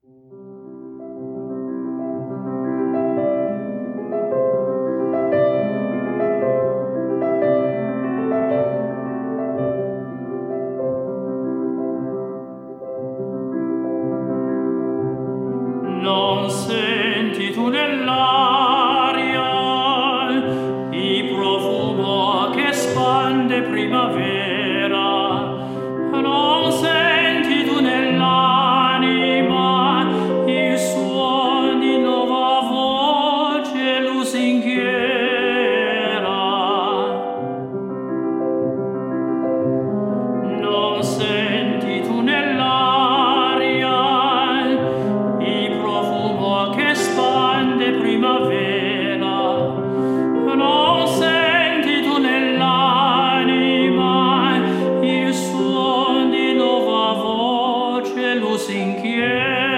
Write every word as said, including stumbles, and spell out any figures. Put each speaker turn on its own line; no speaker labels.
Non senti tu nell'aria il profumo che spande primavera? Non senti tu nell'anima il suono di nuova voce lusinghiera? Non senti tu nell'aria primavera? Non senti tu nell'anima il suono di nuova voce lusinghiera?